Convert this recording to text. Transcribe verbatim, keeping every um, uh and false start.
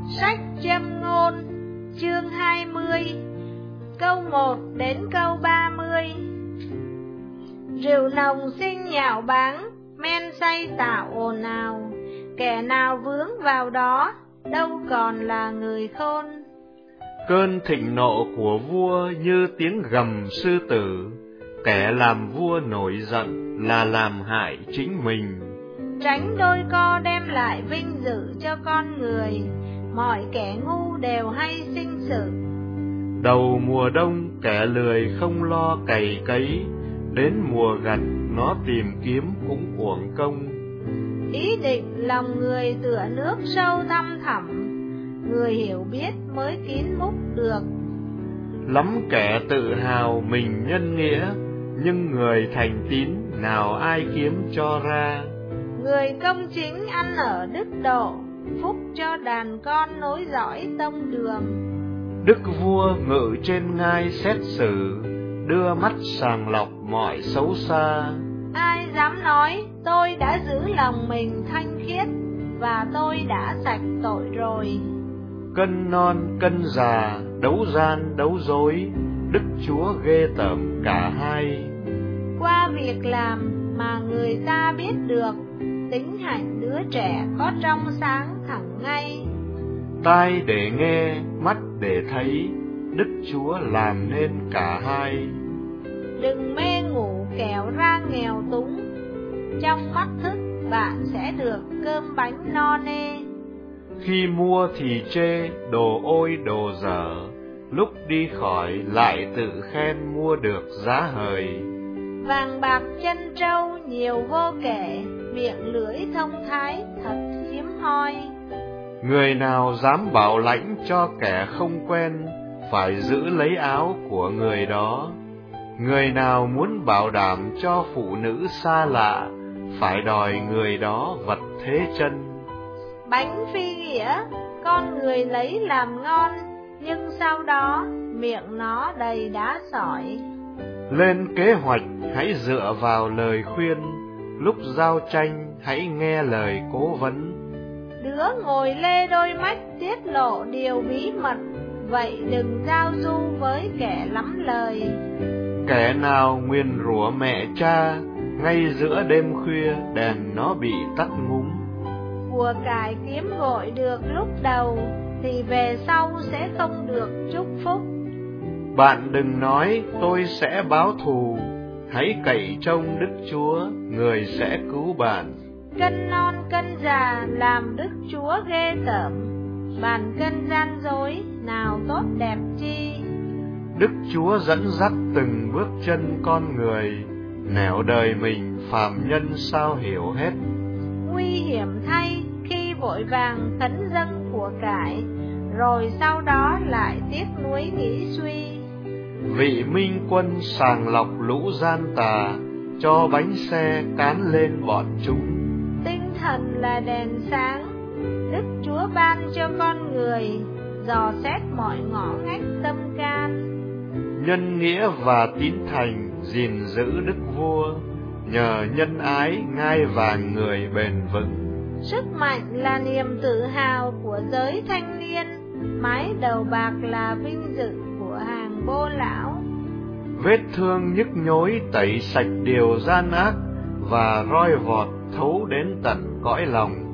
Sách Châm ngôn, chương hai mươi, câu một đến câu ba mươi. Rượu nồng sinh nhạo báng, men say tạo ồn ào, kẻ nào vướng vào đó, đâu còn là người khôn. Cơn thịnh nộ của vua như tiếng gầm sư tử, kẻ làm vua nổi giận là làm hại chính mình. Tránh đôi co đem lại vinh dự cho con người, mọi kẻ ngu đều hay sinh sự. Đầu mùa đông kẻ lười không lo cày cấy, đến mùa gặt nó tìm kiếm cũng uổng công. Ý định lòng người tựa nước sâu thăm thẳm, người hiểu biết mới kín múc được. Lắm kẻ tự hào mình nhân nghĩa, nhưng người thành tín nào ai kiếm cho ra. Người công chính ăn ở đức độ, phúc cho đàn con nối dõi tông đường. Đức vua ngự trên ngai xét xử, đưa mắt sàng lọc mọi xấu xa. Ai dám nói tôi đã giữ lòng mình thanh khiết, và tôi đã sạch tội rồi. Cân non cân già, đấu gian đấu dối, Đức Chúa ghê tởm cả hai. Qua việc làm mà người ta biết được, tính hạnh đứa trẻ có trong sáng thẳng ngay. Tai để nghe, mắt để thấy, Đức Chúa làm nên cả hai. Đừng mê ngủ kẻo ra nghèo túng, trong mắt thức bạn sẽ được cơm bánh no nê. Khi mua thì chê, đồ ôi đồ dở, lúc đi khỏi lại tự khen mua được giá hời. Vàng bạc chân trâu nhiều vô kể, miệng lưỡi thông thái thật hiếm hoi. Người nào dám bảo lãnh cho kẻ không quen, phải giữ lấy áo của người đó. Người nào muốn bảo đảm cho phụ nữ xa lạ, phải đòi người đó vật thế chân. Bánh phi nghĩa, con người lấy làm ngon, nhưng sau đó miệng nó đầy đá sỏi. Lên kế hoạch hãy dựa vào lời khuyên, lúc giao tranh hãy nghe lời cố vấn. Đứa ngồi lê đôi mắt tiết lộ điều bí mật, vậy đừng giao du với kẻ lắm lời. Kẻ nào nguyền rủa mẹ cha, ngay giữa đêm khuya đèn nó bị tắt ngúm. Của cải kiếm vội được lúc đầu, thì về sau sẽ không được chúc phúc. Bạn đừng nói tôi sẽ báo thù, hãy cậy trông Đức Chúa, người sẽ cứu bạn. Cân non cân già làm Đức Chúa ghê tởm, bàn cân gian dối nào tốt đẹp chi. Đức Chúa dẫn dắt từng bước chân con người, nẻo đời mình phàm nhân sao hiểu hết. Nguy hiểm thay khi vội vàng khấn dâng của cải, rồi sau đó lại tiếc nuối nghĩ suy. Vị minh quân sàng lọc lũ gian tà, cho bánh xe cán lên bọn chúng. Tinh thần là đèn sáng, Đức Chúa ban cho con người, dò xét mọi ngõ ngách tâm can. Nhân nghĩa và tín thành gìn giữ đức vua, nhờ nhân ái ngai vàng người bền vững. Sức mạnh là niềm tự hào của giới thanh niên, mái đầu bạc là vinh dự của hàng bô lão. Vết thương nhức nhối tẩy sạch điều gian ác, và roi vọt thấu đến tận cõi lòng.